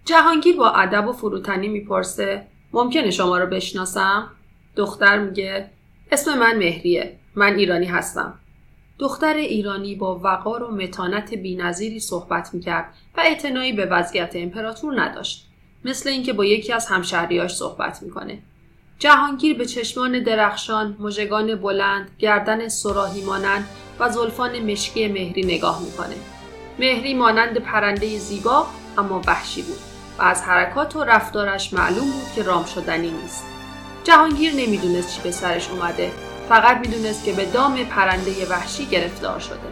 جهانگیر با ادب و فروتنی میپرسه ممکنه شما رو بشناسم؟ دختر میگه اسم من مهریه. من ایرانی هستم. دختر ایرانی با وقار و متانت بی‌نظیری صحبت میکرد و اعتنایی به وضعیت امپراتور نداشت. مثل اینکه با یکی از همشهریاش صحبت میکنه. جهانگیر به چشمان درخشان، مژگان بلند، گردن صراحی مانند و زلفان مشکی مهری نگاه میکنه. مهری مانند پرنده زیبا اما وحشی بود و از حرکات و رفتارش معلوم بود که رام شدنی نیست. جهانگیر نمیدونست چی به سرش اومده، فقط میدونست که به دام پرنده وحشی گرفتار شده.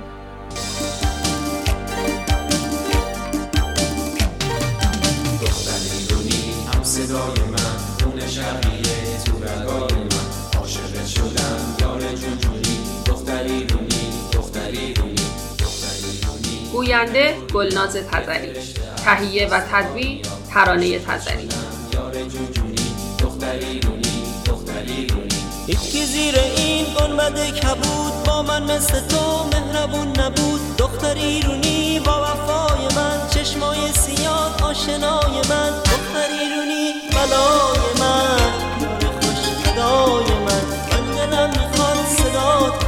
دختر ایرانی هم صدای من، خون شرقیه تو رگای من، عاشقت شدم یار جونجونی، دختر ایرانی، دختر ایرانی، دختر ایرانی. گوینده گلناز تزری، تهیه و تدوین ترانه تزری. یار جونجونی، دختر ایرانی، دختر ایرانی. هیچکی زیر این گنبد کبود با من مثل تو مهربون نبود. دختر ایرانی با وفای من، چشمای سیاه آشنای من. دختر ایرانی بلای من، یار خوش صدای من دلم میخواد صدات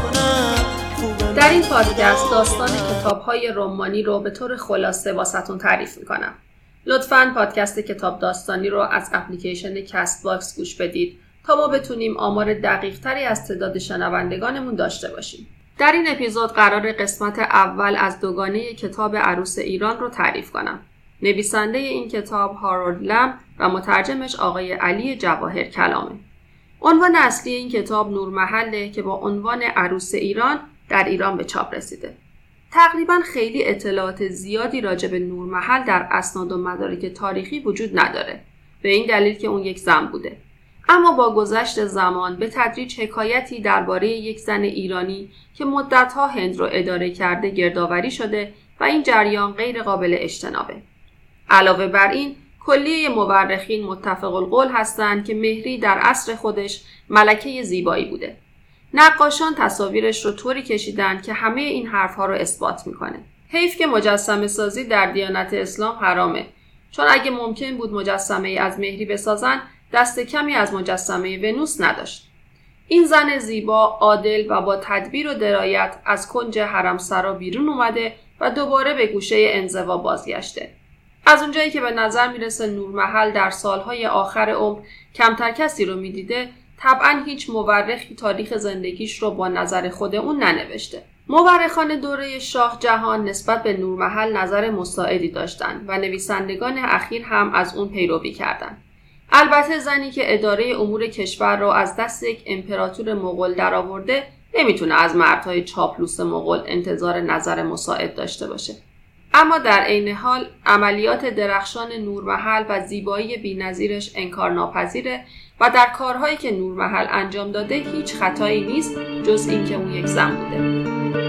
کنم. در این پادکست داستان کتاب‌های رمانی رو به طور خلاصه واسهتون تعریف میکنم. لطفاً پادکست کتاب داستانی رو از اپلیکیشن کست باکس گوش بدید تا ما بتونیم آمار دقیق تری از تعداد شنوندگانمون داشته باشیم. در این اپیزود قرار قسمت اول از دوگانه کتاب عروس ایران رو تعریف کنم. نویسنده این کتاب هارولد لم و مترجمش آقای علی جواهر کلامه. عنوان اصلی این کتاب نورمحله که با عنوان عروس ایران در ایران به چاپ رسیده. تقریباً خیلی اطلاعات زیادی راجع به نورمحل در اسناد و مدارک تاریخی وجود نداره. به این دلیل که اون یک زن بوده. اما با گذشت زمان به تدریج حکایتی درباره یک زن ایرانی که مدتها هند رو اداره کرده گردآوری شده و این جریان غیر قابل اجتنابه. علاوه بر این، کلیه مورخین متفق القول هستند که مهری در عصر خودش ملکه زیبایی بوده. نقاشان تصاویرش رو طوری کشیدن که همه این حرفها رو اثبات میکنه. حیف که مجسمه سازی در دیانت اسلام حرامه، چون اگه ممکن بود مجسمه ای از مهری بسازن دست کمی از مجسمه ونوس نداشت. این زن زیبا، عادل و با تدبیر و درایت از کنج حرمسرا بیرون اومده و دوباره به گوشه انزوا بازگشته. از اونجایی که به نظر میرسه نورمحل در سالهای آخر عمر کمتر کسی رو میدیده، طبعاً هیچ مورخی تاریخ زندگیش رو با نظر خود اون ننوشته. مورخان دوره شاه جهان نسبت به نورمحل نظر مساعدی داشتند و نویسندگان اخیر هم از اون پیروی کردند. البته زنی که اداره امور کشور را از دست یک امپراتور مغول درآورده نمیتونه از مردهای چاپلوس مغول انتظار نظر مساعد داشته باشه. اما در عین حال عملیات درخشان نورمحل و زیبایی بی‌نظیرش انکارناپذیره و در کارهایی که نورمحل انجام داده هیچ خطایی نیست جز اینکه اون یک زن بوده.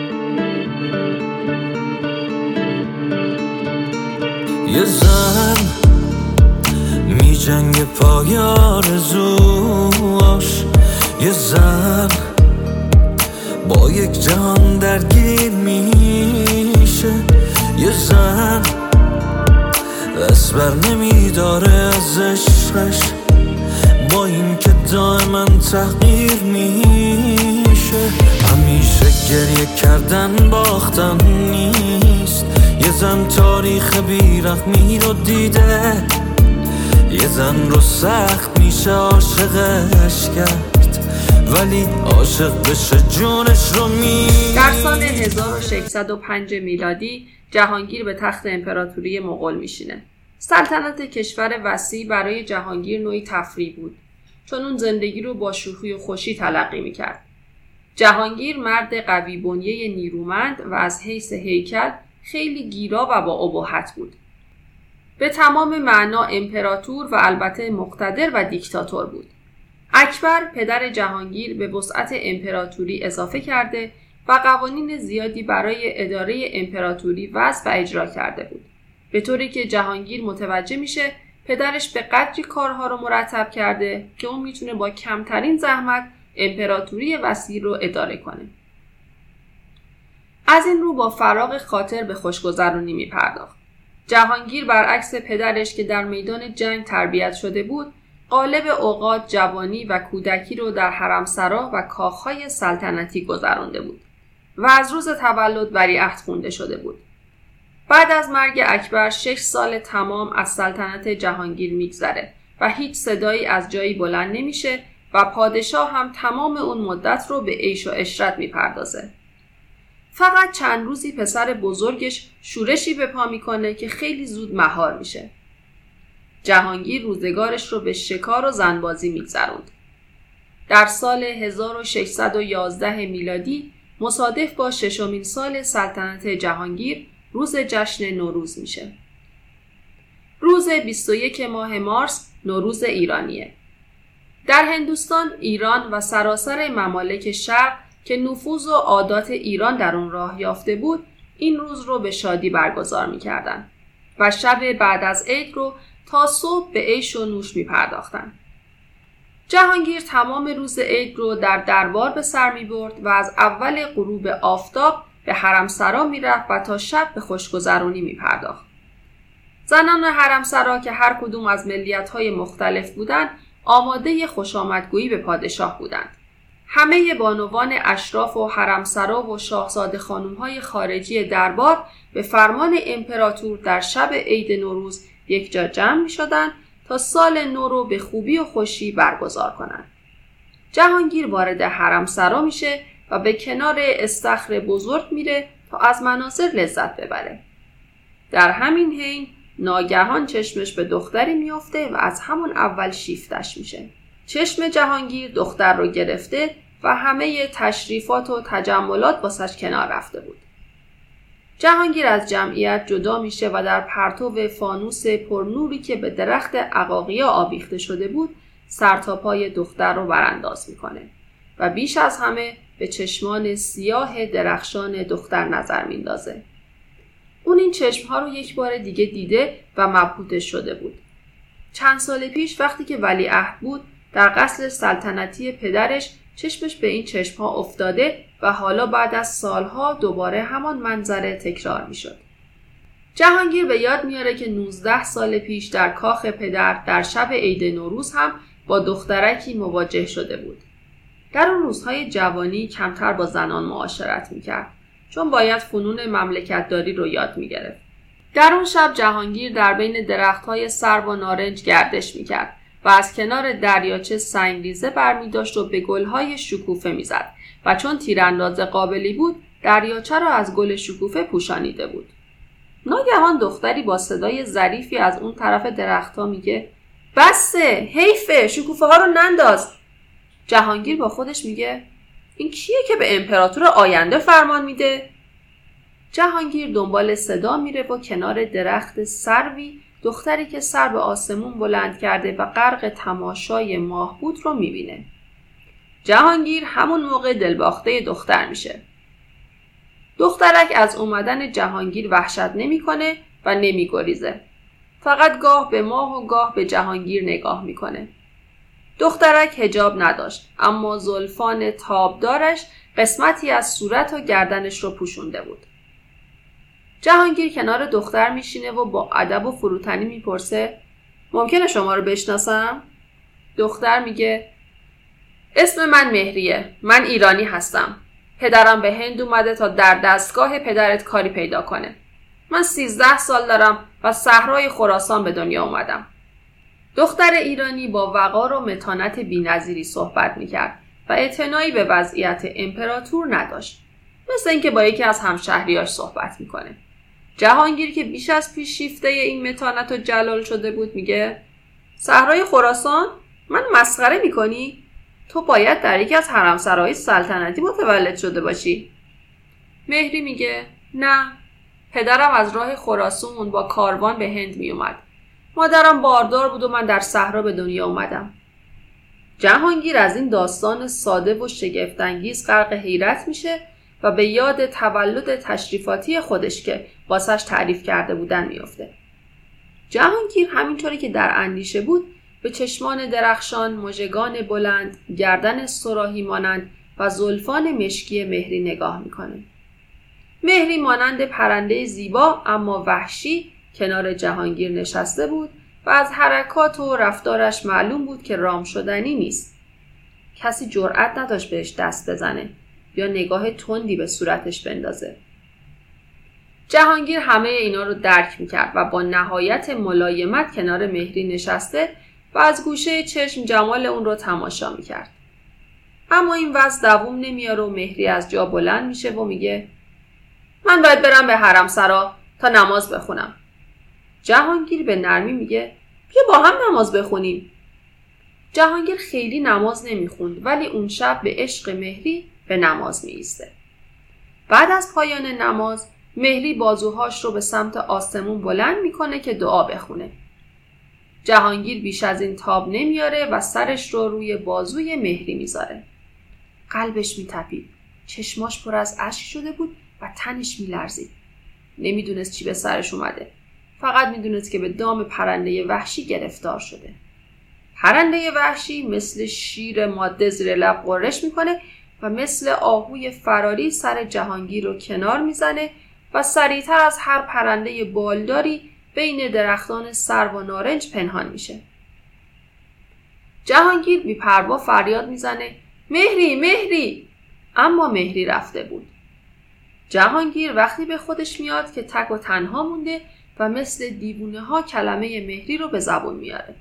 یه زن می جنگ پای آرزوش، یه زن با یک جهان درگیر میشه، یه زن دست بر نمیداره از عشقش، با این که دائما تغییر میشه. همیشه گریه کردن باختن نیست، یه زن تاریخ بیرحمی رو دیده، یه زن رو سخت میشه عاشقش کرد ولی عاشق بشه جونش رو در سال 1605 میلادی جهانگیر به تخت امپراتوری مغول میشینه. سلطنت کشور وسیع برای جهانگیر نوعی تفریح بود، چون اون زندگی رو با شوخی و خوشی تلقی میکرد. جهانگیر مرد قوی بنیه نیرومند و از حیث هیکل خیلی گیرا و با ابهت بود. به تمام معنا امپراتور و البته مقتدر و دیکتاتور بود. اکبر پدر جهانگیر به وسعت امپراتوری اضافه کرده و قوانین زیادی برای اداره امپراتوری وضع و اجرا کرده بود. به طوری که جهانگیر متوجه میشه پدرش به قدری کارها رو مرتب کرده که اون میتونه با کمترین زحمت امپراتوری وسیع رو اداره کنه. از این رو با فراغ خاطر به خوشگذرونی میپرداخت. جهانگیر برعکس پدرش که در میدان جنگ تربیت شده بود، غالب اوقات جوانی و کودکی رو در حرمسرا و کاخهای سلطنتی گذرانده بود و از روز تولد ولیعهد خونده شده بود. بعد از مرگ اکبر 6 سال تمام از سلطنت جهانگیر میگذره و هیچ صدایی از جایی بلند نمیشه و پادشاه هم تمام اون مدت رو به عیش و عشرت میپردازه. فقط چند روزی پسر بزرگش شورشی به پا میکنه که خیلی زود مهار میشه. جهانگیر روزگارش رو به شکار و زنبازی میگذروند. در سال 1611 میلادی مصادف با 6مین سال سلطنت جهانگیر روز جشن نوروز میشه. روز 21 ماه مارس نوروز ایرانیه. در هندوستان، ایران و سراسر ممالک شرق که نفوذ و عادات ایران در اون راه یافته بود، این روز رو به شادی برگزار می‌کردن و شب بعد از عید رو تا صبح به عیش و نوش می‌پرداختن. جهانگیر تمام روز عید رو در دربار به سر می‌برد و از اول غروب آفتاب به حرمسرا می‌رفت و تا شب به خوشگذرانی می‌پرداخت. زنان حرمسرا که هر کدوم از ملیت‌های مختلف بودند، آماده خوشامدگویی به پادشاه بودند. همه بانوان اشراف و حرمسرا و شاهزاده خانم‌های خارجی دربار به فرمان امپراتور در شب عید نوروز یک جا جمع می‌شدند تا سال نو رو به خوبی و خوشی برگزار کنند. جهانگیر وارد حرمسرا میشه و به کنار استخر بزرگ میره تا از مناظر لذت ببره. در همین حین ناگهان چشمش به دختری میفته و از همون اول شیفتش میشه. چشم جهانگیر دختر رو گرفته و همه تشریفات و تجملات واسش کنار رفته بود. جهانگیر از جمعیت جدا میشه و در پرتو فانوس پرنوری که به درخت عقاقیا آویخته شده بود سرتاپای دختر رو برانداز میکنه و بیش از همه به چشمان سیاه درخشان دختر نظر میندازه. اون این چشمها رو یک بار دیگه دیده و مبهوتش شده بود. چند سال پیش وقتی که ولیعهد بود در قصر سلطنتی پدرش چشمش به این چشمها افتاده و حالا بعد از سالها دوباره همان منظره تکرار می شد. جهانگیر به یاد میاره که 19 سال پیش در کاخ پدر در شب عید نوروز هم با دخترکی مواجه شده بود. در اون روزهای جوانی کمتر با زنان معاشرت میکرد چون باید فنون مملکتداری رو یاد میگرفت. در اون شب جهانگیر در بین درختهای سرو و نارنج گردش میکرد و از کنار دریاچه سنگریزه برمی‌داشت و به گل‌های شکوفه می‌زد و چون تیرانداز قابلی بود دریاچه را از گل شکوفه پوشانیده بود. ناگهان دختری با صدای ظریفی از اون طرف درخت‌ها میگه بسه، حیفه، شکوفه ها رو ننداز. جهانگیر با خودش میگه این کیه که به امپراتور آینده فرمان میده؟ جهانگیر دنبال صدا میره و کنار درخت سروی دختری که سر به آسمون بلند کرده و غرق تماشای ماه بود رو میبینه. جهانگیر همون موقع دلباخته دختر میشه. دخترک از اومدن جهانگیر وحشت نمیکنه و نمیگریزه. فقط گاه به ماه و گاه به جهانگیر نگاه میکنه. دخترک حجاب نداشت اما زلفان تابدارش قسمتی از صورت و گردنش رو پوشونده بود. جهانگیر کنار دختر میشینه و با ادب و فروتنی میپرسه ممکنه شما رو بشناسم؟ دختر میگه اسم من مهریه، من ایرانی هستم. پدرم به هند اومده تا در دستگاه پدرت کاری پیدا کنه. من 13 سال دارم و صحرای خراسان به دنیا اومدم. دختر ایرانی با وقار و متانت بی‌نظیری صحبت میکرد و اعتنایی به وضعیت امپراتور نداشت. مثل اینکه با یکی از همشهریاش صحبت میکنه. جهانگیر که بیش از پیش شیفته این متانت و جلال شده بود میگه صحرای خراسان؟ من مسخره میکنی؟ تو باید در یکی از حرمسرای سلطنتی متولد شده باشی. مهری میگه نه، پدرم از راه خراسان با کاروان به هند میومد. مادرم باردار بود و من در صحرا به دنیا اومدم. جهانگیر از این داستان ساده و شگفت‌انگیز غرق حیرت میشه و به یاد تولد تشریفاتی خودش که واسش تعریف کرده بودن میفته. جهانگیر همینطوری که در اندیشه بود به چشمان درخشان، مژگان بلند، گردن صراحی مانند و زلفان مشکی مهری نگاه میکنه. مهری مانند پرنده زیبا اما وحشی کنار جهانگیر نشسته بود و از حرکات و رفتارش معلوم بود که رام شدنی نیست. کسی جرأت نداشت بهش دست بزنه یا نگاه تندی به صورتش بندازه. جهانگیر همه اینا رو درک میکرد و با نهایت ملایمت کنار مهری نشسته و از گوشه چشم جمال اون رو تماشا میکرد. اما این وضع دوام نمیاره و مهری از جا بلند میشه و میگه من باید برم به حرمسرا تا نماز بخونم. جهانگیر به نرمی میگه بیا با هم نماز بخونیم. جهانگیر خیلی نماز نمیخوند ولی اون شب به عشق مهری به نماز میایسته. بعد از پایان نماز مهری بازوهاش رو به سمت آسمون بلند میکنه که دعا بخونه. جهانگیر بیش از این تاب نمیاره و سرش رو روی بازوی مهری میذاره. قلبش میتپید. چشماش پر از اشک شده بود و تنش میلرزید. نمیدونست چی به سرش اومده. فقط میدونست که به دام پرنده وحشی گرفتار شده. پرنده وحشی مثل شیر ماده زیر لب غرش میکنه و مثل آهوی فراری سر جهانگیر رو کنار میزنه و سریعتر از هر پرنده بالداری بین درختان سرو و نارنج پنهان میشه. جهانگیر بی‌پروا فریاد میزنه مهری مهری، اما مهری رفته بود. جهانگیر وقتی به خودش میاد که تک و تنها مونده و مثل دیوونه ها کلمه مهری رو به زبون میاره.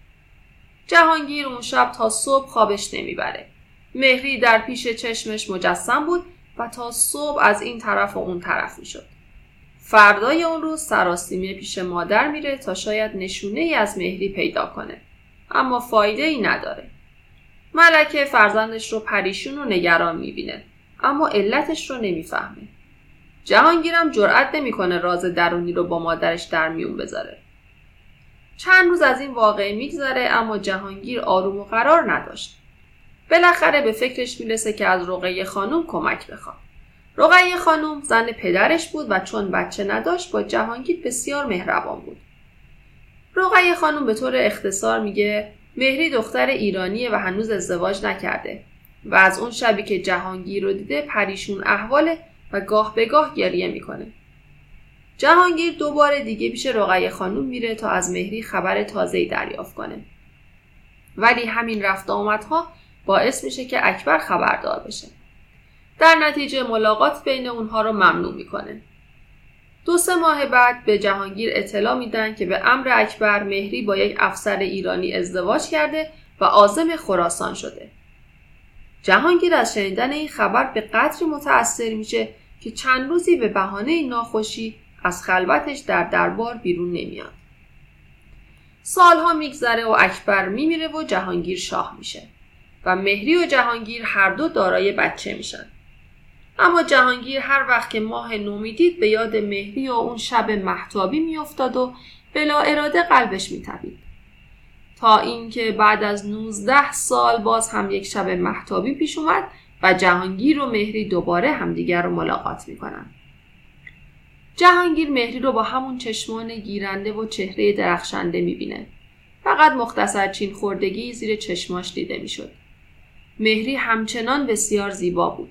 جهانگیر اون شب تا صبح خوابش نمیبره. مهری در پیش چشمش مجسم بود و تا صبح از این طرف و اون طرف میشد. فردای اون روز سراسیمه پیش مادر میره تا شاید نشونه ای از مهری پیدا کنه، اما فایده ای نداره. ملکه فرزندش رو پریشون و نگران میبینه، اما علتش رو نمیفهمه. جهانگیرم جرئت نمیکنه راز درونی رو با مادرش در میون بذاره. چند روز از این واقعه میگذره، اما جهانگیر آروم و قرار نداشت. بالاخره به فکرش میرسه که از رقیه خانم کمک بخواد. رقیه خانم زن پدرش بود و چون بچه نداشت با جهانگیر بسیار مهربان بود. رقیه خانم به طور اختصار میگه مهری دختر ایرانیه و هنوز ازدواج نکرده و از اون شبی که جهانگیر رو دیده پریشون احواله و گاه به گاه گریه میکنه. جهانگیر دوباره دیگه پیش رقیه خانم میره تا از مهری خبر تازه‌ای دریافت کنه. ولی همین رفت آمدها باعث میشه که اکبر خبردار بشه. در نتیجه ملاقات بین اونها رو ممنوع میکنه. 2-3 ماه بعد به جهانگیر اطلاع میدن که به امر اکبر مهری با یک افسر ایرانی ازدواج کرده و عازم خراسان شده. جهانگیر از شنیدن این خبر به قدری متأثر میشه که چند روزی به بهانه ناخوشی از خلوتش در دربار بیرون نمیاد. سالها میگذره و اکبر میمیره و جهانگیر شاه میشه و مهری و جهانگیر هر دو دارای بچه میشن. اما جهانگیر هر وقت که ماه نو میدید به یاد مهری و اون شب مهتابی میافتاد و بلا اراده قلبش میتپید. تا اینکه بعد از 19 سال باز هم یک شب مهتابی پیش اومد و جهانگیر و مهری دوباره همدیگر رو ملاقات میکنن. جهانگیر مهری رو با همون چشمان گیرنده و چهره درخشنده میبینه. فقط مختصر چین خوردگی زیر چشماش دیده میشد. مهری همچنان بسیار زیبا بود.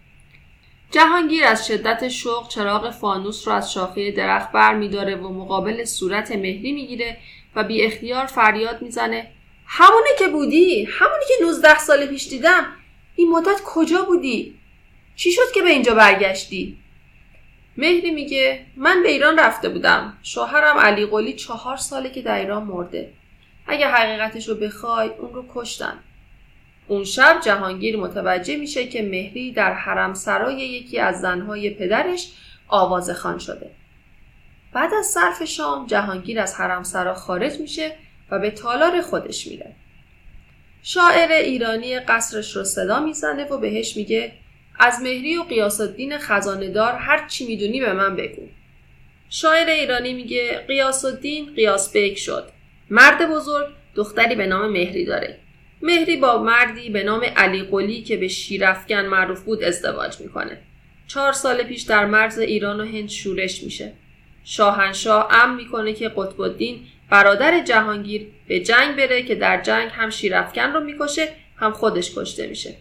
جهانگیر از شدت شوق چراغ فانوس رو از شاخه درخت بر می‌داره و مقابل صورت مهری میگیره و بی اختیار فریاد میزنه همونه که بودی، همونی که 19 سال پیش دیدم. این مدت کجا بودی؟ چی شد که به اینجا برگشتی؟ مهری میگه من به ایران رفته بودم. شوهرم علی قلی 4 ساله که در ایران مرده. اگه حقیقتش رو بخوای اون رو کشتن. اون شب جهانگیر متوجه میشه که مهری در حرمسرای یکی از زنهای پدرش آوازخوان شده. بعد از صرف شام جهانگیر از حرمسرا خارج میشه و به تالار خودش میره. شاعر ایرانی قصرش رو صدا میزنه و بهش میگه از مهری و غیاث الدین خزانه‌دار هر چی میدونی به من بگو. شاعر ایرانی میگه غیاث الدین غیاث بیگ شد. مرد بزرگ دختری به نام مهری داره. مهری با مردی به نام علی قلی که به شیرافکن معروف بود ازدواج میکنه. 4 سال پیش در مرز ایران و هند شورش میشه. شاهنشاه امر میکنه که قطب الدین برادر جهانگیر به جنگ بره که در جنگ هم شیرافکن رو میکشه هم خودش کشته میشه.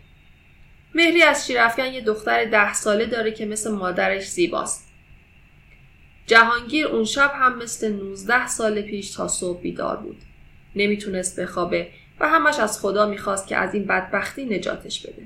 مهری از شیرافکن یه دختر 10 ساله داره که مثل مادرش زیباست. جهانگیر اون شب هم مثل 19 سال پیش تا صبح بیدار بود. نمیتونست بخوابه و همش از خدا میخواست که از این بدبختی نجاتش بده.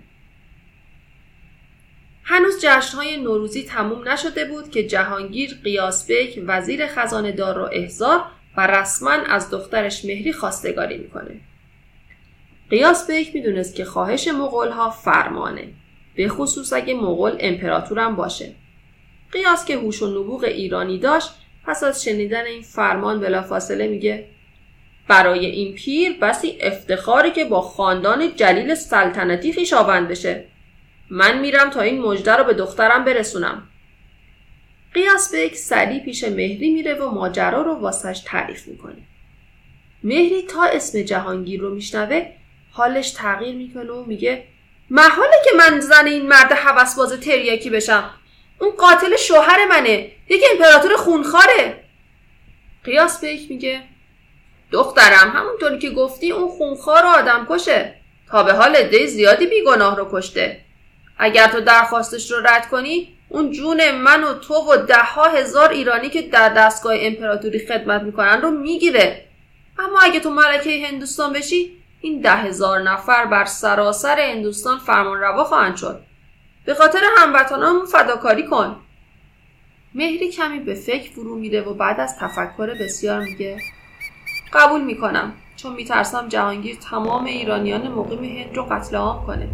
هنوز جشن‌های نوروزی تموم نشده بود که جهانگیر غیاسبک وزیر خزانه دار رو احضار و رسما از دخترش مهری خواستگاری میکنه. غیاسبک میدونست که خواهش مغول‌ها فرمانه، به خصوص اگه مغول امپراتورم باشه. قیاس که هوش و نبوغ ایرانی داشت، پس از شنیدن این فرمان بلافاصله میگه برای این پیر بسی افتخاری که با خاندان جلیل سلطنتی خویشاوند بشه. من میرم تا این مژده رو به دخترم برسونم. غیاسبک سریع پیش مهری میره و ماجرا رو واسش تعریف میکنه. مهری تا اسم جهانگیر رو میشنوه حالش تغییر میکنه و میگه محاله که من زن این مرد هوسباز تریاکی بشم. اون قاتل شوهر منه، یک امپراتور خونخواره. غیاسبک میگه دخترم همونطوری که گفتی اون خونخوار و آدم کشه. تا به حال عده زیادی بیگناه رو کشته. اگر تو درخواستش رو رد کنی اون جون من و تو و 10,000 ایرانی که در دستگاه امپراتوری خدمت میکنن رو میگیره. اما اگه تو ملکه هندوستان بشی این 10,000 نفر بر سراسر هندوستان فرمانروا خواهند شد. به خاطر هموطنامون فداکاری کن. مهری کمی به فکر فرو میره و بعد از تفکر بسیار میگه قبول میکنم، چون میترسم جهانگیر تمام ایرانیان مقیم هند رو قتل عام کنه.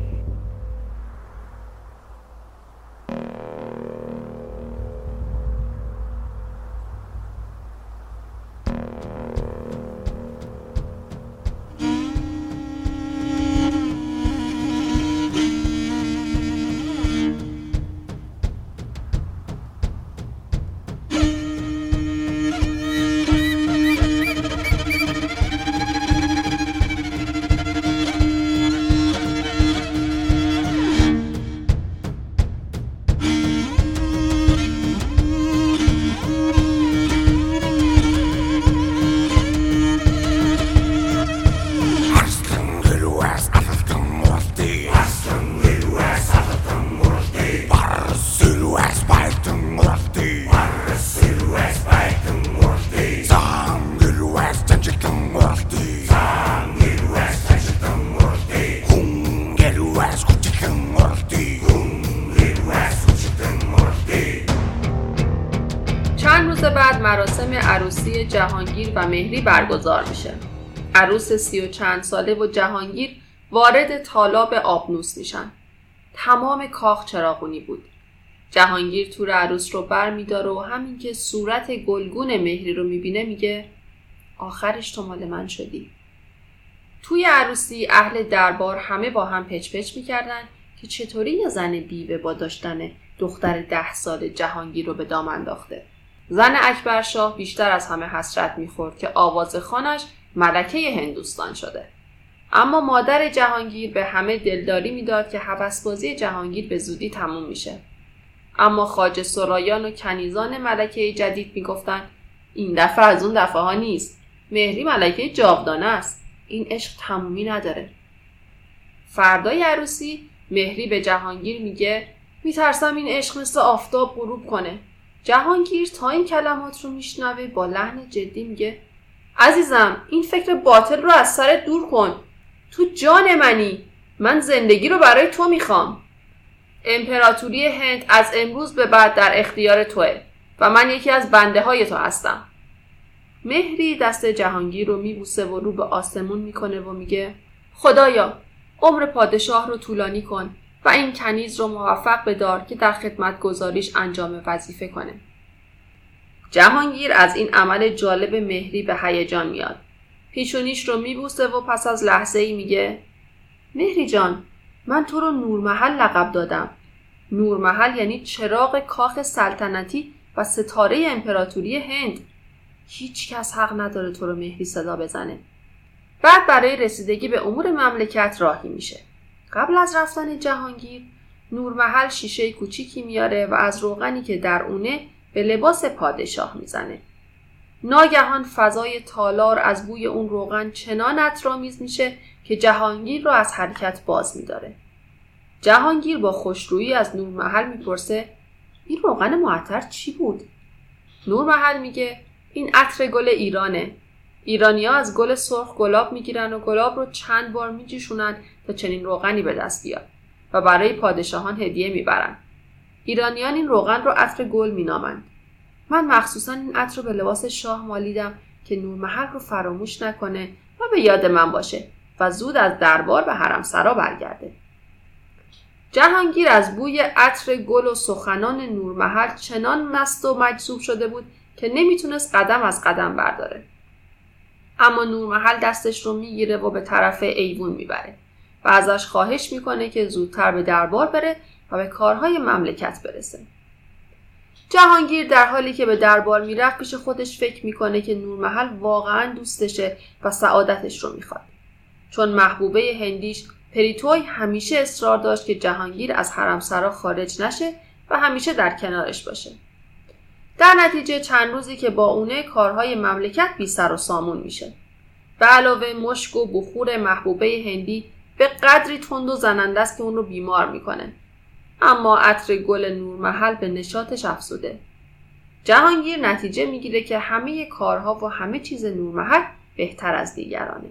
بعد مراسم عروسی جهانگیر و مهری برگزار میشه. عروس 30 و چند ساله و جهانگیر وارد تالاب آبنوس میشن. تمام کاخ چراغونی بود. جهانگیر تور عروس رو بر میداره و همین که صورت گلگون مهری رو میبینه میگه آخرش تو مال من شدی. توی عروسی اهل دربار همه با هم پچ پچ میکردن که چطوری یه زن بیوه با داشتن دختر 10 سال جهانگیر رو به دام انداخته. زن اکبرشاه بیشتر از همه حسرت میخورد که آواز خانش ملکه هندوستان شده. اما مادر جهانگیر به همه دلداری میداد که هوسبازی جهانگیر به زودی تموم میشه. اما خواجه سرایان و کنیزان ملکه جدید میگفتن این دفعه از اون دفعه ها نیست. مهری ملکه جاودانه است. این عشق تمومی نداره. فردای عروسی مهری به جهانگیر میگه میترسم این عشق مثل آفتاب غروب کنه. جهانگیر تا این کلمات رو میشنوه با لحن جدی میگه عزیزم این فکر باطل رو از سرت دور کن. تو جان منی. من زندگی رو برای تو میخوام. امپراتوری هند از امروز به بعد در اختیار توه و من یکی از بنده های تو هستم. مهری دست جهانگیر رو میبوسه و رو به آسمون میکنه و میگه خدایا عمر پادشاه رو طولانی کن و این کنیز رو موفق بدار که در خدمت گزاریش انجام وظیفه کنه. جهانگیر از این عمل جالب مهری به هیجان میاد. پیشونیش رو میبوسه و پس از لحظه‌ای میگه مهری جان من تو رو نورمحل لقب دادم. نورمحل یعنی چراغ کاخ سلطنتی و ستاره امپراتوری هند. هیچ کس حق نداره تو رو مهری صدا بزنه. بعد برای رسیدگی به امور مملکت راهی میشه. قبل از رفتن جهانگیر نورمحل شیشه کوچیکی میاره و از روغنی که در اونه به لباس پادشاه میزنه. ناگهان فضای تالار از بوی اون روغن چنان عطرآمیز میشه که جهانگیر رو از حرکت باز میداره. جهانگیر با خوشرویی از نورمحل میپرسه این روغن معطر چی بود؟ نورمحل میگه این عطر گل ایرانه. ایرانی‌ها از گل سرخ گلاب میگیرن و گلاب رو چند بار میجوشونن تا چنین روغنی به دست بیاد و برای پادشاهان هدیه میبرن. ایرانیان این روغن رو عطر گل مینامند. من مخصوصا این عطر رو به لباس شاه مالیدم که نورمحل رو فراموش نکنه و به یاد من باشه و زود از دربار به حرمسرا برگرده. جهانگیر از بوی عطر گل و سخنان نورمحل چنان مست و مجذوب شده بود که نمیتونست قدم از قدم برداره. اما نورمحل دستش رو میگیره و به طرف ایوون میبره و ازش خواهش میکنه که زودتر به دربار بره و به کارهای مملکت برسه. جهانگیر در حالی که به دربار میرفت پیش خودش فکر میکنه که نورمحل واقعا دوستشه و سعادتش رو میخواد. چون محبوبه هندیش پریتوی همیشه اصرار داشت که جهانگیر از حرمسرا خارج نشه و همیشه در کنارش باشه. در نتیجه چند روزی که با اونه کارهای مملکت بی سر و سامون میشه. به علاوه مشک و بخور محبوبه هندی به قدری تند و زننده است که اون رو بیمار میکنه. اما عطر گل نورمحل به نشاطش افزوده. جهانگیر نتیجه میگیره که همه کارها و همه چیز نورمحل بهتر از دیگرانه.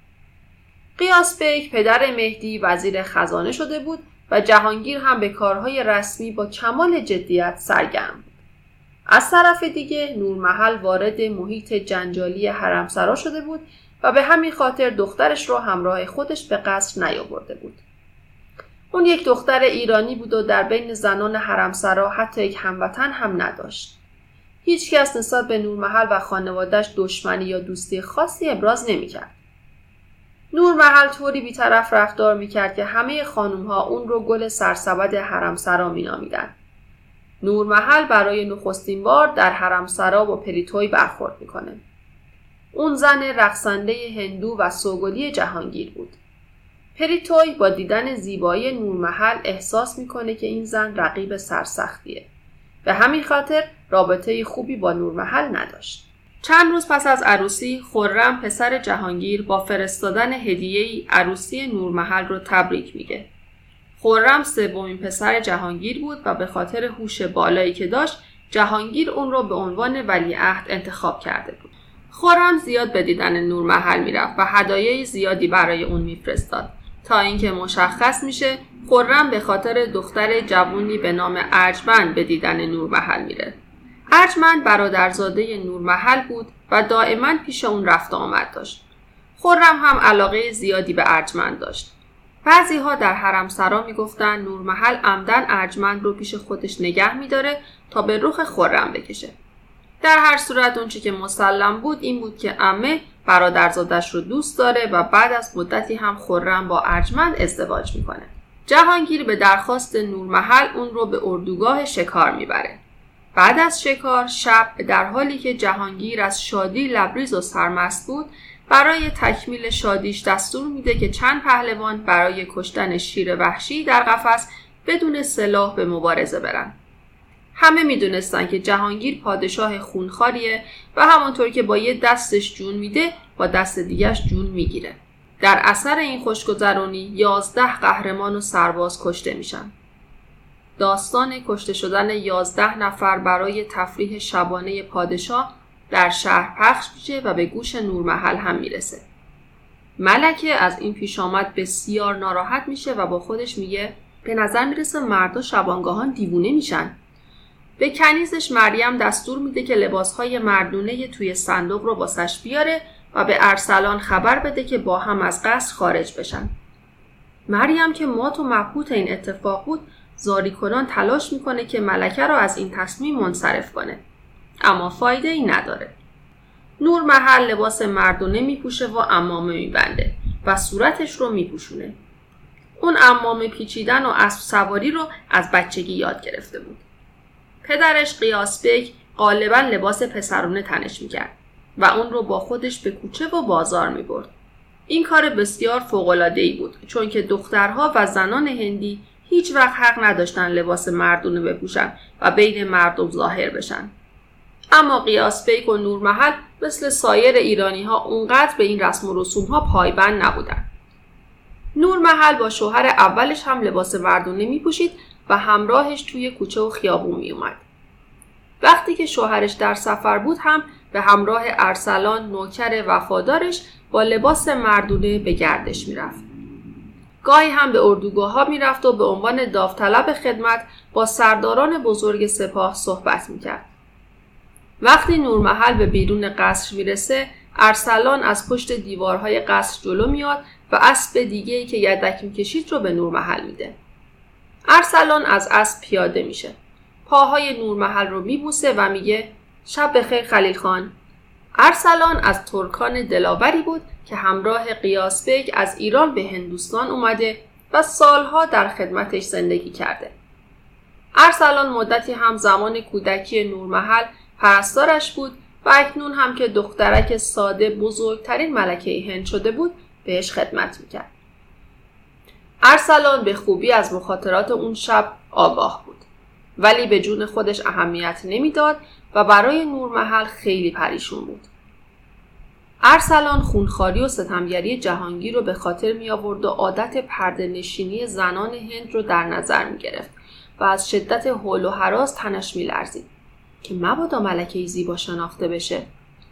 قیاسبک پدر مهدی وزیر خزانه شده بود و جهانگیر هم به کارهای رسمی با کمال جدیت سرگرم بود. از طرف دیگه نورمحل وارد محیط جنجالی حرمسرا شده بود و به همین خاطر دخترش رو همراه خودش به قصر نیاورده بود. اون یک دختر ایرانی بود و در بین زنان حرمسرا حتی یک هموطن هم نداشت. هیچ کس نسبت به نورمحل و خانواده‌اش دشمنی یا دوستی خاصی ابراز نمی‌کرد. نورمحل طوری بی‌طرف رفتار می‌کرد که همه خانم‌ها اون رو گل سرسبد حرمسرا می‌نامیدند. نورمحل برای نخستین بار در حرمسرا با پریتوی برخورد می‌کنه. اون زن رقصنده هندو و سوگلی جهانگیر بود. پریتوی با دیدن زیبایی نورمحل احساس می‌کنه که این زن رقیب سرسختیه. به همین خاطر رابطه خوبی با نورمحل نداشت. چند روز پس از عروسی، خرم پسر جهانگیر با فرستادن هدیه‌ای عروسی نورمحل رو تبریک میگه. خرم سومین پسر جهانگیر بود و به خاطر هوش بالایی که داشت، جهانگیر اون رو به عنوان ولیعهد انتخاب کرده بود. خرم زیاد به دیدن نورمحل میرفت و هدایای زیادی برای اون میفرستاد تا اینکه مشخص میشه خرم به خاطر دختر جوونی به نام ارجمند به دیدن نورمحل میره. ارجمند برادرزاده نورمحل بود و دائما پیش اون رفت آمد داشت. خرم هم علاقه زیادی به ارجمند داشت. بعضی‌ها در حرمسرا میگفتن نورمحل عمدن ارجمند رو پیش خودش نگه میداره تا به رخ خرم بکشه. در هر صورت اون چی که مسلم بود این بود که عمه برادرزادش رو دوست داره و بعد از مدتی هم خرم با ارجمند ازدواج میکنه. جهانگیر به درخواست نورمحل اون رو به اردوگاه شکار میبره. بعد از شکار شب در حالی که جهانگیر از شادی لبریز و سرمست بود برای تکمیل شادیش دستور میده که چند پهلوان برای کشتن شیر وحشی در قفس بدون سلاح به مبارزه برن. همه میدونستن که جهانگیر پادشاه خونخواریه و همونطور که با یه دستش جون میده با دست دیگهش جون میگیره. در اثر این خوشگذرانی 11 قهرمان و سرباز کشته میشن. داستان کشته شدن 11 نفر برای تفریح شبانه پادشاه در شهر پخش میشه و به گوش نورمحل هم میرسه. ملکه از این پیش آمد بسیار ناراحت میشه و با خودش میگه به نظر میرسه مردا شبانگاهان دیوونه میشن. به کنیزش مریم دستور میده که لباسهای مردونه توی صندوق رو واسش بیاره و به ارسلان خبر بده که با هم از قصر خارج بشن. مریم که مات و مبهوت این اتفاق بود زاری کنان تلاش میکنه که ملکه رو از این تصمیم منصرف کنه. اما فایده ای نداره. نورمحل لباس مردونه میپوشه و عمامه میبنده و صورتش رو میپوشونه. اون عمامه پیچیدن و اسب سواری رو از بچگی یاد گرفته بود. پدرش قیاسبک غالباً لباس پسرونه تنش میکرد و اون رو با خودش به کوچه و بازار میبرد. این کار بسیار فوق‌العاده‌ای بود چون که دخترها و زنان هندی هیچ وقت حق نداشتن لباس مردونه بپوشن و بین مردم ظاهر بشن. اما قیاسبک و نورمحل مثل سایر ایرانی ها اونقدر به این رسم و رسوم ها پایبند نبودن. نورمحل با شوهر اولش هم لباس مردونه می پوشید و همراهش توی کوچه و خیابون می اومد. وقتی که شوهرش در سفر بود هم به همراه ارسلان نوکر وفادارش با لباس مردونه به گردش میرفت. گاهی هم به اردوگاه‌ها میرفت و به عنوان داوطلب خدمت با سرداران بزرگ سپاه صحبت میکرد. وقتی نورمحل به بیرون قصر میرسه، ارسلان از پشت دیوارهای قصر جلو میاد و اسب دیگه‌ای که یدک میکشید رو به نورمحل میده. ارسلان از اسب پیاده میشه. پاهای نورمحل رو میبوسه و میگه شب بخیر خلیل خان. ارسلان از ترکان دلاوری بود که همراه غیاث بیگ از ایران به هندوستان اومده و سالها در خدمتش زندگی کرده. ارسلان مدتی هم زمان کودکی نورمحل پرستارش بود و اکنون هم که دخترک ساده بزرگترین ملکه هند شده بود بهش خدمت میکرد. ارسلان به خوبی از مخاطرات اون شب آگاه بود، ولی به جون خودش اهمیت نمیداد و برای نورمحل خیلی پریشون بود. ارسلان خونخواری و ستمگری جهانگیر رو به خاطر می آورد و عادت پرده نشینی زنان هند رو در نظر می گرفت و از شدت هول و هراس تنش می لرزید که مبادا ملکه زیبا شناخته بشه.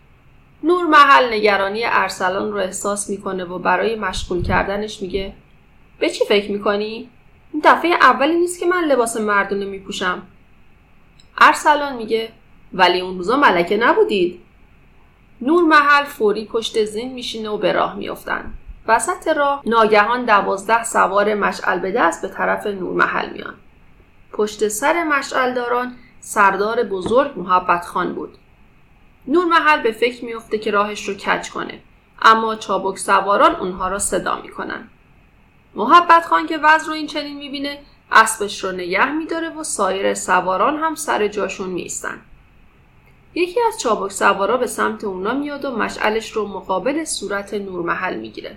نورمحل نگرانی ارسلان رو احساس میکنه و برای مشغول کردنش میگه به چی فکر میکنی؟ این دفعه اولی نیست که من لباس مردونه میپوشم. ارسلان میگه ولی اون روزا ملکه نبودید. نورمحل فوری پشت زین میشینه و به راه میافتن. وسط راه ناگهان 12 سوار مشعل به دست به طرف نورمحل میان. پشت سر مشعلداران سردار بزرگ محبت خان بود. نورمحل به فکر میفته که راهش رو کج کنه، اما چابک سواران اونها را صدا میکنن. محبت خان که وضع رو این چنین میبینه اسبش رو نگه میداره و سایر سواران هم سر جاشون میستن. یکی از چابک سوارا به سمت اونا میاد و مشعلش رو مقابل صورت نورمحل میگیره.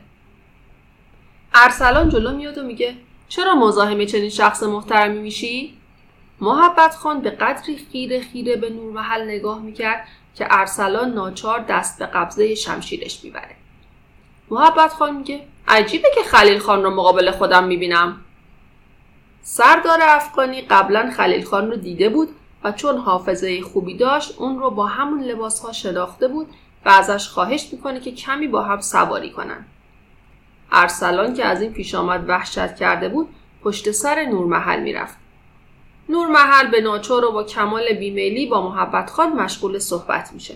ارسلان جلو میاد و میگه چرا مزاحم چنین شخص محترمی میشی؟ محبت خان به قدری خیره به نورمحل نگاه میکرد که ارسلان ناچار دست به قبضه شمشیرش میبره. محبت خان میگه عجیبه که خلیل خان رو مقابل خودم میبینم. سردار افغانی قبلا خلیل خان رو دیده بود و چون حافظه خوبی داشت اون رو با همون لباسها شناخته بود و ازش خواهش میکنه که کمی با هم سواری کنن. ارسلان که از این پیش آمد وحشت کرده بود پشت سر نورمحل میرفت. نورمحل به ناچار و با کمال بیمیلی با محبت خان مشغول صحبت میشه.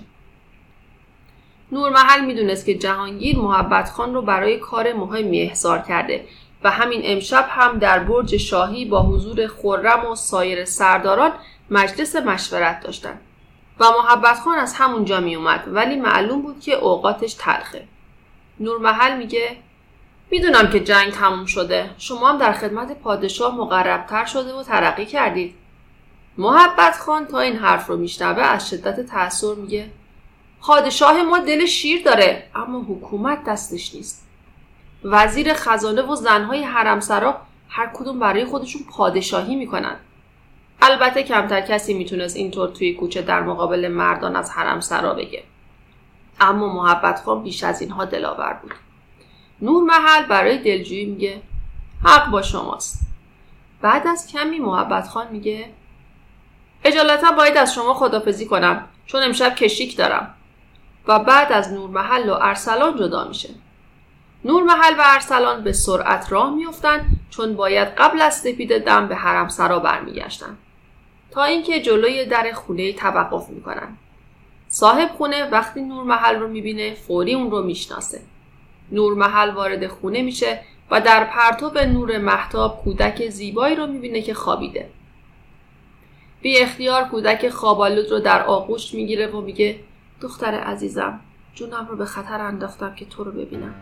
نورمحل میدونست که جهانگیر محبت خان رو برای کار مهمی احضار کرده و همین امشب هم در برج شاهی با حضور خرم و سایر سرداران مجلس مشورت داشتن و محبت خان از همونجا می اومد، ولی معلوم بود که اوقاتش تلخه. نورمحل میگه میدونم که جنگ تموم شده، شما هم در خدمت پادشاه مقربتر شده و ترقی کردید. محبت خان تا این حرف رو میشنوه از شدت تأثیر میگه پادشاه ما دل شیر داره اما حکومت دستش نیست. وزیر خزانه و زنهای حرمسرا هر کدوم برای خودشون پادشاهی میکنن. البته کمتر کسی میتونست اینطور توی کوچه در مقابل مردان از حرمسرا بگه، اما محبت خان بیش از اینها دلاور بود. نورمحل برای دلجویی میگه حق با شماست. بعد از کمی محبت خان میگه اجالتا باید از شما خداحافظی کنم چون امشب کشیک دارم و بعد از نورمحل و ارسلان جدا میشه. نورمحل و ارسلان به سرعت راه میافتن چون باید قبل از سپید دم به حرمسرا برمیگشتن تا اینکه جلوی در خونه توقف میکنن. صاحب خونه وقتی نورمحل رو میبینه فوری اون رو میشناسه. نورمحل وارد خونه میشه و در پرتو نور مهتاب کودک زیبایی رو میبینه که خوابیده. بی اختیار کودک خوابالود رو در آغوش میگیره و میگه دختر عزیزم جونم رو به خطر انداختم که تو رو ببینم.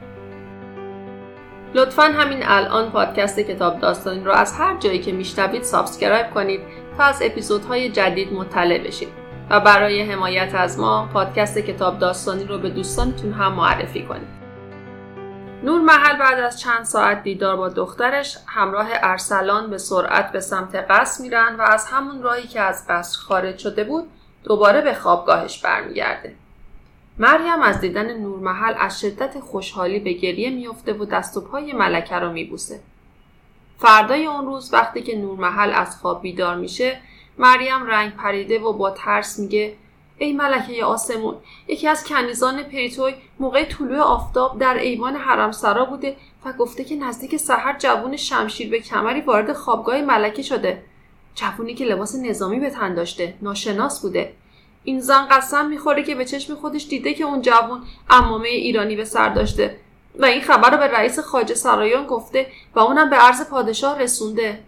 لطفاً همین الان پادکست کتاب داستانی رو از هر جایی که میشنوید سابسکرایب کنید تا از اپیزودهای جدید مطلع بشید و برای حمایت از ما پادکست کتاب داستانی رو به دوستانتون هم معرفی کنید. نورمحل بعد از چند ساعت دیدار با دخترش همراه ارسلان به سرعت به سمت قصر میرن و از همون راهی که از قصر خارج شده بود دوباره به خوابگاهش برمیگرده. مریم از دیدن نورمحل از شدت خوشحالی به گریه میفته و دست و پای ملکه رو میبوسه. فردای اون روز وقتی که نورمحل از خواب بیدار میشه مریم رنگ پریده و با ترس میگه ای ملکه آسمون، یکی از کنیزان پریتوی موقع طلوع آفتاب در ایوان حرمسرا بوده و گفته که نزدیک سحر جوون شمشیر به کمری وارد خوابگاه ملکه شده. جوونی که لباس نظامی به تن داشته، ناشناس بوده. این زن قسم میخوره که به چشم خودش دیده که اون جوون عمامه ایرانی به سر داشته و این خبر رو به رئیس خواجه سرایان گفته و اونم به عرض پادشاه رسونده.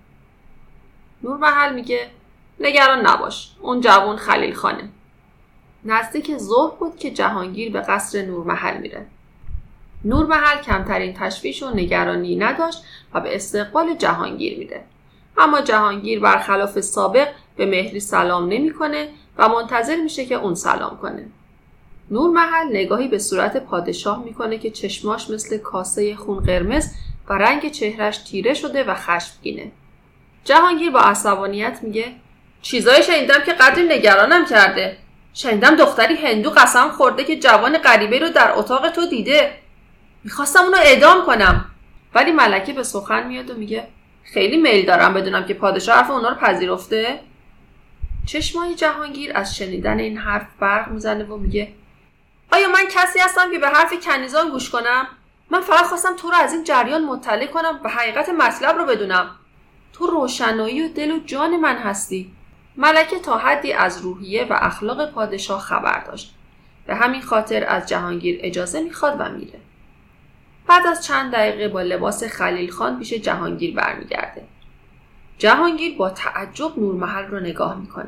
نورمحل میگه نگران نباش، اون جوون خلیل خانه. نزدیک ظهر بود که جهانگیر به قصر نورمحل میره. نورمحل کمترین تشویش و نگرانی نداشت و به استقبال جهانگیر میره. اما جهانگیر برخلاف سابق به مهری سلام نمیکنه و منتظر میشه که اون سلام کنه. نورمحل نگاهی به صورت پادشاه میکنه که چشماش مثل کاسه خون قرمز و رنگ چهرش تیره شده و خشمگینه. جهانگیر با عصبانیت میگه چیزایی شنیدم که قدری نگرانم کرده. شنیدم دختری هندو قسم خورده که جوان غریبه رو در اتاق تو دیده. میخواستم اونو اعدام کنم. ولی ملکه به سخن میاد و میگه خیلی میل دارم بدونم که پادشاه حرف اونا رو پذیرفته. چشمای جهانگیر از شنیدن این حرف برق میزنه و میگه آیا من کسی هستم که به حرف کنیزان گوش کنم؟ من فقط خواستم تو رو از این جریان مطلع کنم و حقیقت مطلب رو بدونم. تو روشنایی و دل و جان من هستی. ملکه تا حدی از روحیه و اخلاق پادشاه خبر داشت. به همین خاطر از جهانگیر اجازه میخواد و میره. بعد از چند دقیقه با لباس خلیل خان پیش جهانگیر برمیگرده. جهانگیر با تعجب نورمحل رو نگاه میکنه.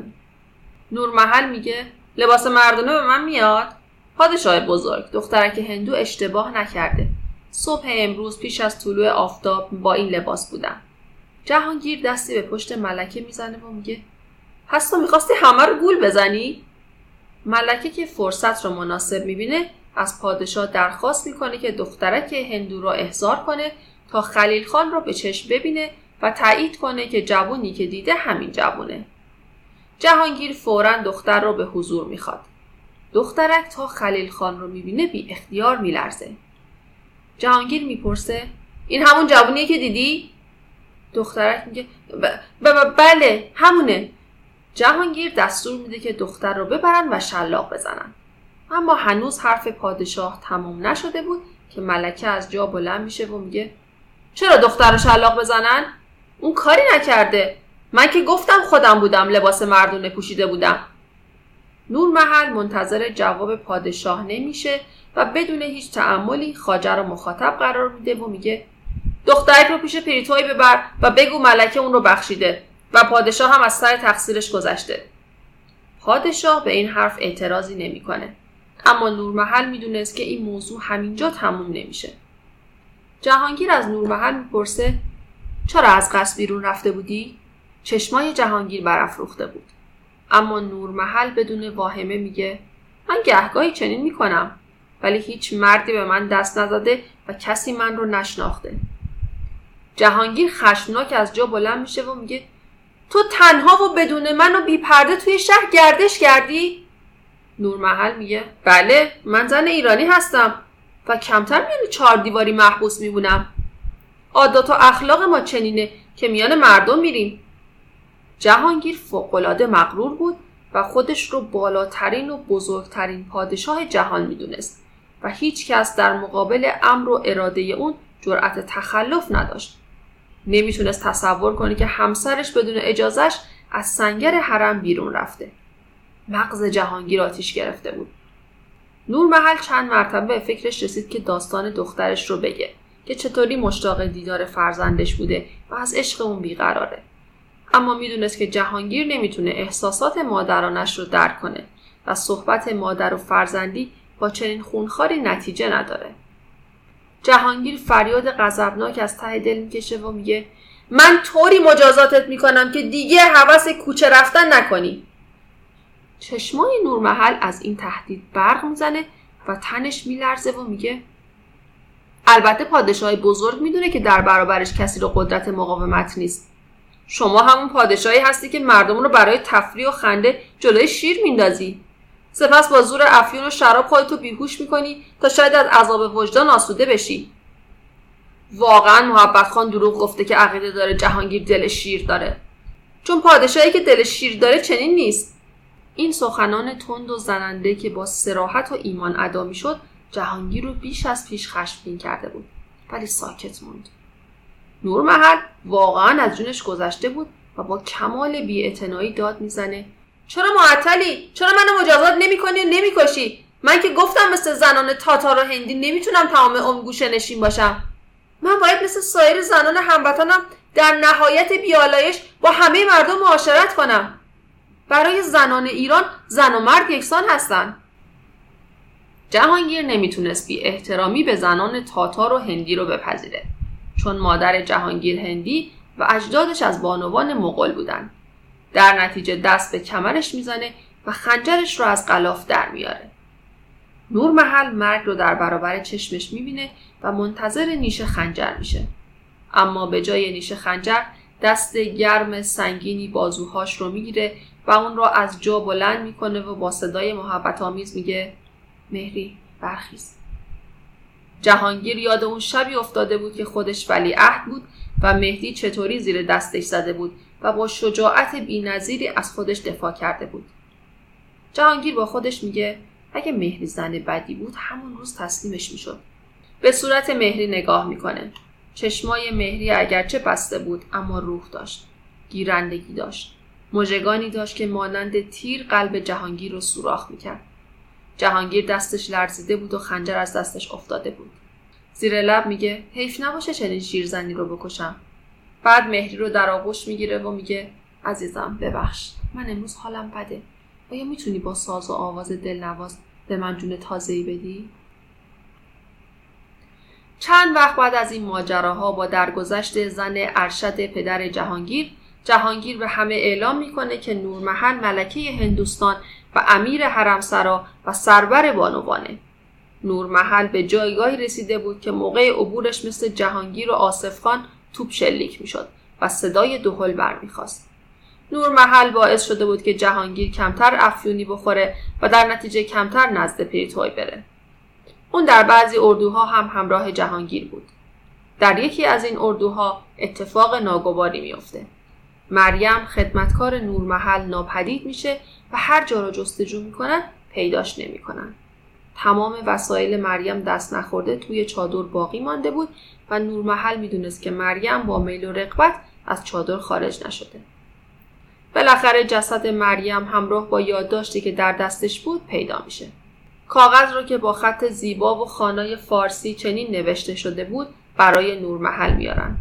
نورمحل میگه لباس مردانه به من میاد؟ پادشاه بزرگ، دخترک هندو اشتباه نکرده. صبح امروز پیش از طلوع آفتاب با این لباس بودم. جهانگیر دستی به پشت ملکه میزنه و میگه پس تو میخواستی همه رو گول بزنی؟ ملکه که فرصت رو مناسب میبینه از پادشاه درخواست میکنه که دخترک هندو رو احضار کنه تا خلیل خان رو به چشم ببینه و تایید کنه که جوونی که دیده همین جوونه. جهانگیر فوراً دختر رو به حضور میخواد. دخترک تا خلیل خان رو میبینه بی اختیار میلرزه. جهانگیر میپرسه این همون جوونیه که دیدی؟ دخترک میگه بله همونه. جهانگیر دستور میده که دختر رو ببرن و شلاق بزنن. اما هنوز حرف پادشاه تمام نشده بود که ملکه از جا بلند میشه و میگه چرا دختر رو شلاق بزنن؟ اون کاری نکرده. من که گفتم خودم بودم لباس مردونه پوشیده بودم. نورمحل منتظر جواب پادشاه نمیشه و بدون هیچ تأملی خواجه رو مخاطب قرار میده و میگه دخترک رو پیش پریتوی ببر و بگو ملکه اون رو بخشیده و پادشاه هم از سر تقصیرش گذشته. پادشاه به این حرف اعتراضی نمیکنه. اما نورمحل میدونست که این موضوع همینجا تموم نمیشه. جهانگیر از نورمحل میپرسه چرا از قصر بیرون رفته بودی؟ چشمای جهانگیر برافروخته بود. اما نورمحل بدون واهمه میگه من گهگاهی چنین میکنم ولی هیچ مردی به من دست نزده و کسی من رو نشناخته. جهانگیر خشمناک از جا بلند میشه و میگه تو تنها و بدون من و بی پرده توی شهر گردش کردی؟ نورمحل میگه بله من زن ایرانی هستم و کمتر میان 4 دیواری محبوس میمونم. عادات و اخلاق ما چنینه که میان مردم میریم. جهانگیر فوق‌العاده مغرور بود و خودش رو بالاترین و بزرگترین پادشاه جهان میدونست و هیچ کس در مقابل امر و اراده اون جرأت تخلف نداشت. نمیتونست تصور کنه که همسرش بدون اجازهش از سنگر حرم بیرون رفته. مغز جهانگیر آتیش گرفته بود. نورمحل چند مرتبه به فکرش رسید که داستان دخترش رو بگه که چطوری مشتاق دیدار فرزندش بوده و از عشق اون بیقراره. اما میدونست که جهانگیر نمیتونه احساسات مادرانش رو درک کنه و صحبت مادر و فرزندی با چنین خونخواری نتیجه نداره. جهانگیر فریاد غضبناک از ته دل میکشه و میگه من طوری مجازاتت میکنم که دیگه هوس کوچه رفتن نکنی. چشمای نورمحل از این تهدید برق میزنه و تنش میلرزه و میگه البته پادشاه بزرگ میدونه که در برابرش کسی رو قدرت مقاومت نیست. شما همون پادشاهی هستی که مردم رو برای تفریح و خنده جلوی شیر میندازی. سپس با زور افیون و شراب خودتو بیهوش میکنی تا شاید از عذاب وجدان آسوده بشی. واقعا محبت خان دروغ گفته که عقیده داره جهانگیر دل شیر داره. چون پادشاهی که دل شیر داره چنین نیست. این سخنان تند و زننده که با صراحت و ایمان ادا میشد جهانگیر رو بیش از پیش خشمگین کرده بود، ولی ساکت موند. نورمحل واقعا از جونش گذشته بود و با کمال بی‌اعتنایی داد میزنه: چرا معطلی؟ چرا منو مجازات نمی‌کنی و نمی‌کشی؟ من که گفتم مثل زنان تاتار و هندی نمیتونم تمام عمر گوشه‌نشین باشم. من باید مثل سایر زنان هموطنم در نهایت بیالایش با همه مردم معاشرت کنم. برای زنان ایران زن و مرد یکسان هستند. جهانگیر نمیتونست بی احترامی به زنان تاتار و هندی رو بپذیره، چون مادر جهانگیر هندی و اجدادش از بانوان مغول بودن. در نتیجه دست به کمرش میزنه و خنجرش رو از غلاف در میاره. نورمحل مرگ رو در برابر چشمش میبینه و منتظر نیش خنجر میشه. اما به جای نیش خنجر دست گرم سنگینی بازوهاش رو میگیره و اون رو از جا بلند میکنه و با صدای محبت آمیز میگه: مهری برخیز. جهانگیر یاد اون شبی افتاده بود که خودش ولیعهد بود و مهدی چطوری زیر دستش زده بود و با شجاعت بی‌نظیری از خودش دفاع کرده بود. جهانگیر با خودش میگه اگه مهری زن بدی بود همون روز تسلیمش میشد. به صورت مهری نگاه میکنه. چشمای مهری اگرچه بسته بود اما روح داشت. گیرندگی داشت. مژگانی داشت که مانند تیر قلب جهانگیر رو سوراخ میکرد. جهانگیر دستش لرزیده بود و خنجر از دستش افتاده بود. زیر لب میگه حیف نباشه چنین شیرزنی رو بکشم. بعد مهری رو در آغوش میگیره و میگه عزیزم ببخش، من امروز حالم بده. آیا میتونی با ساز و آواز دلنواز به من جون تازه‌ای بدی؟ چند وقت بعد از این ماجراها با درگذشت زن ارشد پدر جهانگیر به همه اعلام میکنه که نورمحل ملکه هندوستان و امیر حرمسرا و سرور بانوانه. نورمحل به جایگاهی رسیده بود که موقع عبورش مثل جهانگیر و آصف خان توپ شلیک میشد و صدای دهل برمیخواست. نورمحل باعث شده بود که جهانگیر کمتر افیونی بخوره و در نتیجه کمتر نزد پیرتوی بره. اون در بعضی اردوها هم همراه جهانگیر بود. در یکی از این اردوها اتفاق ناگواری میفته. مریم خدمتکار نورمحل ناپدید میشه و هر جا را جستجو میکنن پیداش نمیکنن. تمام وسایل مریم دست نخورده توی چادر باقی مانده بود و نورمحل میدونست که مریم با میل و رغبت از چادر خارج نشده. بالاخره جسد مریم همراه با یادداشتی که در دستش بود پیدا میشه. کاغذ رو که با خط زیبا و خوانای فارسی چنین نوشته شده بود برای نورمحل میارن: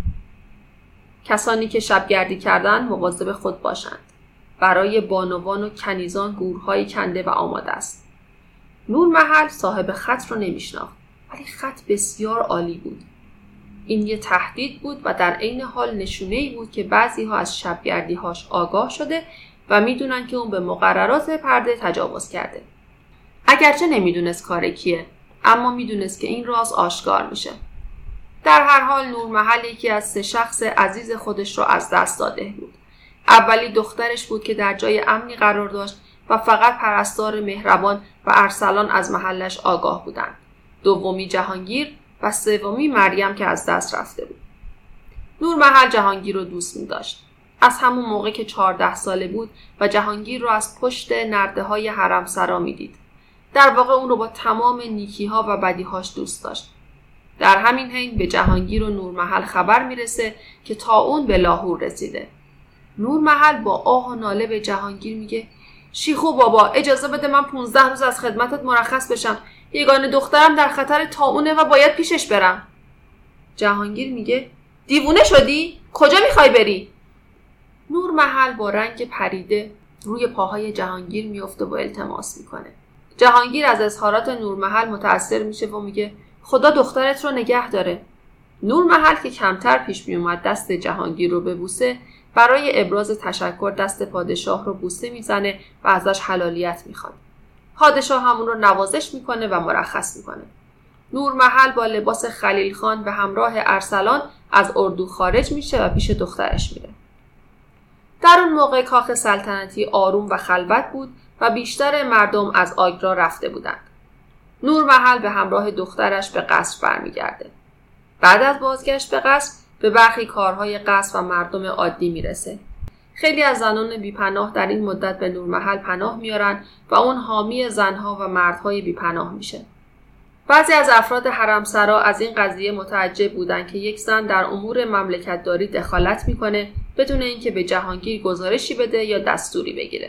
کسانی که شبگردی کردن مواظب خود باشند. برای بانوان و کنیزان گورهای کنده و آماده است. نورمحل صاحب خط رو نمیشناخت، ولی خط بسیار عالی بود. این یه تهدید بود و در عین حال نشونه‌ای بود که بعضی‌ها از شبگردی‌هاش آگاه شده و میدونن که اون به مقررات پرده تجاوز کرده. اگرچه نمیدونست کار کیه، اما میدونست که این راز آشکار میشه. در هر حال نورمحل یکی از 3 شخص عزیز خودش رو از دست داده بود. اولی دخترش بود که در جای امنی قرار داشت و فقط پرستار مهربان و ارسلان از محلش آگاه بودند. دومی جهانگیر و سومی مریم که از دست رفته بود. نورمحل جهانگیر رو دوست می داشت. از همون موقع که 14 ساله بود و جهانگیر رو از پشت نرده‌های حرمسرا می دید. در واقع اون رو با تمام نیکی‌ها و بدی‌هاش دوست داشت. در همین حین به جهانگیر و نورمحل خبر میرسه که طاعون به لاهور رسیده. نورمحل با آه و ناله به جهانگیر میگه شیخو بابا اجازه بده من 15 روز از خدمتت مرخص بشم. یگانه دخترم در خطر طاعونه و باید پیشش برم. جهانگیر میگه دیوونه شدی؟ کجا میخوای بری؟ نورمحل با رنگ پریده روی پاهای جهانگیر میفته و التماس میکنه. جهانگیر از اظهارات نورمحل متأثر میشه و میگه خدا دخترت رو نگه داره. نورمحل که کمتر پیش میومد دست جهانگیر رو ببوسه، برای ابراز تشکر دست پادشاه رو بوسه میزنه و ازش حلالیت میخواد. پادشاه همون رو نوازش میکنه و مرخص میکنه. نورمحل با لباس خلیل خان به همراه ارسلان از اردو خارج میشه و پیش دخترش میره. در اون موقع کاخ سلطنتی آروم و خلوت بود و بیشتر مردم از آگرا رفته بودند. نورمحل به همراه دخترش به قصر برمیگرده. بعد از بازگشت به قصر به برخی کارهای قصر و مردم عادی میرسه. خیلی از زنان بی‌پناه در این مدت به نورمحل پناه میارن و اون حامی زنها و مردهای بی‌پناه میشه. بعضی از افراد حرمسرا از این قضیه متعجب بودن که یک زن در امور مملکتداری دخالت میکنه بدون اینکه به جهانگیر گزارشی بده یا دستوری بگیره.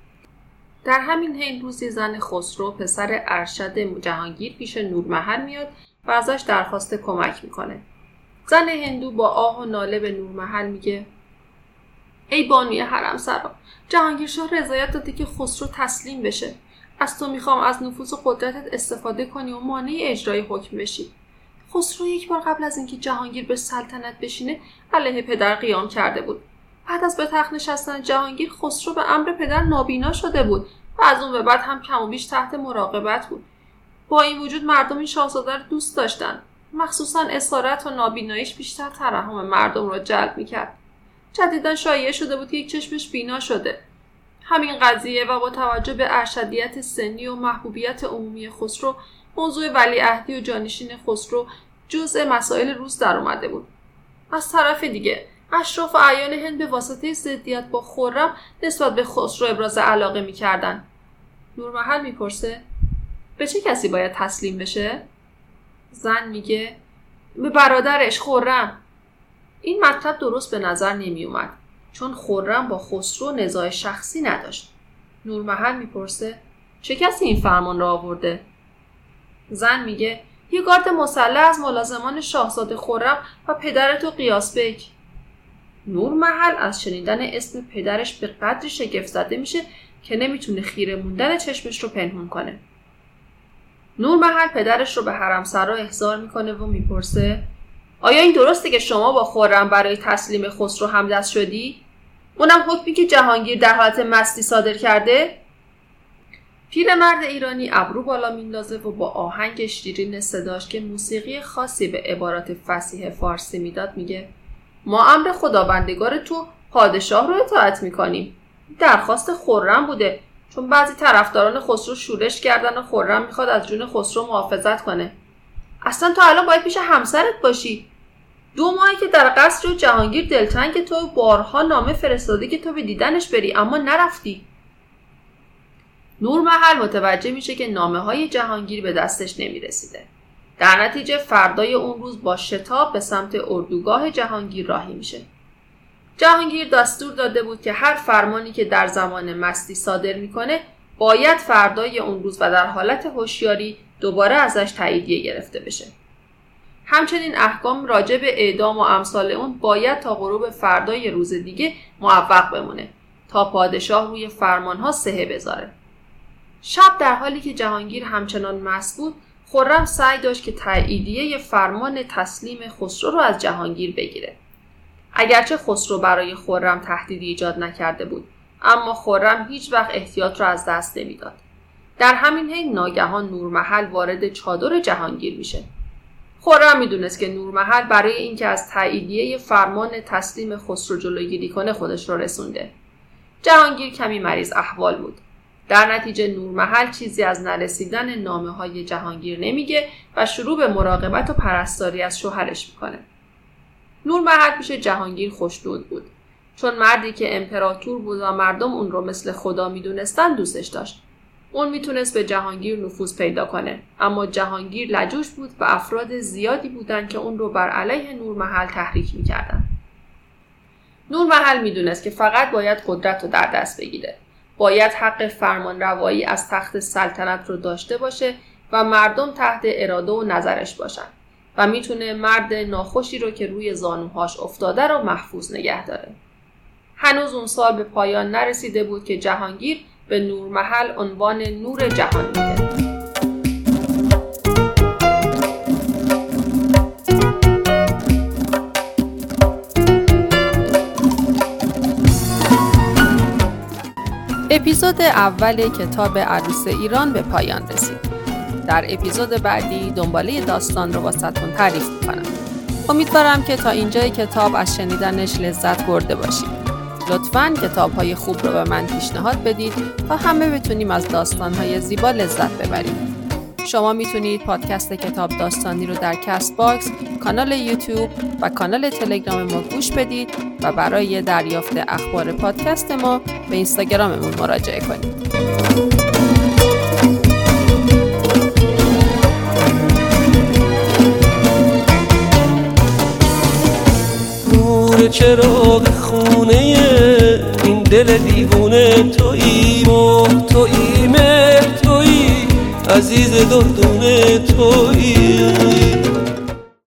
در همین حین روزی زن خسرو پسر ارشد جهانگیر پیش نورمحل میاد و ازش درخواست کمک میکنه. زن هندو با آه و ناله به نورمحل میگه: ای بانوی حرمسرا، جهانگیر شاه رضایت داده که خسرو تسلیم بشه. از تو میخوام از نفوذ و قدرتت استفاده کنی و مانع اجرای حکم بشی. خسرو یک بار قبل از اینکه جهانگیر به سلطنت بشینه علیه پدر قیام کرده بود. بعد از به تخت نشستن جهانگیر، خسرو به امر پدر نابینا شده بود و از اون به بعد هم کم و بیش تحت مراقبت بود. با این وجود مردم این شاهزاده رو دوست داشتن. مخصوصا اسارت و نابیناییش بیشتر ترحم مردم رو جلب میکرد. جدیداً شایعه شده بود که یک چشمش بینا شده. همین قضیه و با توجه به ارشدیت سنی و محبوبیت عمومی خسرو، موضوع ولیعهدی و جانشین خسرو جزء مسائل روز در اومده بود. از طرف دیگه اشراف و اعیان هند به واسطه ضدیت با خرم نسبت به خسرو ابراز علاقه می‌کردن. نورمحل میپرسه: به چه کسی باید تسلیم بشه؟ زن میگه: به برادرش خرم. این مطلب درست به نظر نمی اومد، چون خرم با خسرو نزاع شخصی نداشت. نورمحل میپرسه: چه کسی این فرمان را آورده؟ زن میگه: یه گارد مسلح از ملازمان شاهزاده خرم و پدرتو قیاسبک. نورمحل از شنیدن اسم پدرش به قدری شگفت زده میشه که نمیتونه خیره موندن چشمش رو پنهون کنه. نورمحل پدرش رو به حرمسرا احضار میکنه و میپرسه: آیا این درسته که شما با خرم برای تسلیم خسرو همدست شدی؟ اونم حکمی که جهانگیر در حالت مستی صادر کرده؟ پیرمرد ایرانی ابرو بالا میندازه و با آهنگ شیرین صداش که موسیقی خاصی به عبارات فصیح فارسی میداد میگه: ما امر خداوندگار تو پادشاه رو اطاعت میکنیم. درخواست خرم بوده، چون بعضی طرفداران خسرو شورش کردن و خرم میخواد از جون خسرو محافظت کنه. اصلا تو الان باید پیش همسرت باشی. 2 ماهی که در قصر جهانگیر دلتنگ تو بارها نامه فرستاده که تو به دیدنش بری، اما نرفتی. نورمحل متوجه میشه که نامه‌های جهانگیر به دستش نمیرسیده. در نتیجه فردای اون روز با شتاب به سمت اردوگاه جهانگیر راهی میشه. جهانگیر دستور داده بود که هر فرمانی که در زمان مستی صادر میکنه باید فردای اون روز و در حالت هوشیاری دوباره ازش تاییدیه گرفته بشه. همچنین احکام راجع به اعدام و امثال اون باید تا غروب فردای روز دیگه معوق بمونه تا پادشاه روی فرمانها صحه بذاره. شب در حالی که جهانگیر همچنان مست بود، خرم سعی داشت که تاییدیه فرمان تسلیم خسرو رو از جهانگیر بگیره. اگرچه خسرو برای خرم تهدیدی ایجاد نکرده بود، اما خرم هیچ وقت احتیاط را از دست نمیداد. در همین حین ناگهان نورمحل وارد چادر جهانگیر میشه. خرم میدونست که نورمحل برای اینکه از تاییدیه فرمان تسلیم خسرو جلوگیری کنه خودش رو رسونده. جهانگیر کمی مریض احوال بود. در نتیجه نورمحل چیزی از نرسیدن نامه‌های جهانگیر نمیگه و شروع به مراقبت و پرستاری از شوهرش میکنه. نورمحل پیش جهانگیر خوشنود بود، چون مردی که امپراتور بود و مردم اون رو مثل خدا میدونستن دوستش داشت. اون میتونست به جهانگیر نفوذ پیدا کنه، اما جهانگیر لجوج بود و افراد زیادی بودن که اون رو بر علیه نورمحل تحریک میکردن. نورمحل میدونست که فقط باید قدرت رو در دست بگیره. باید حق فرمان روایی از تخت سلطنت رو داشته باشه و مردم تحت اراده و نظرش باشن و میتونه مرد ناخوشی رو که روی زانوهاش افتاده رو محفوظ نگه داره. هنوز اون سال به پایان نرسیده بود که جهانگیر به نورمحل عنوان نور جهان میده. اپیزود اول کتاب عروس ایران به پایان رسید. در اپیزود بعدی دنباله داستان رو واسهتون تعریف میکنم. امیدوارم که تا اینجای کتاب از شنیدنش لذت برده باشید. لطفاً کتاب‌های خوب رو به من پیشنهاد بدید تا همه بتونیم از داستان‌های زیبا لذت ببریم. شما میتونید پادکست کتاب داستانی رو در کست باکس، کانال یوتیوب و کانال تلگرام ما گوش بدید و برای دریافت اخبار پادکست ما به اینستاگراممون مراجعه کنید. نور چراغ خونه این دل دیوونه تویی، ماه تویی، مهر تویی، عزیز دردونه تویی.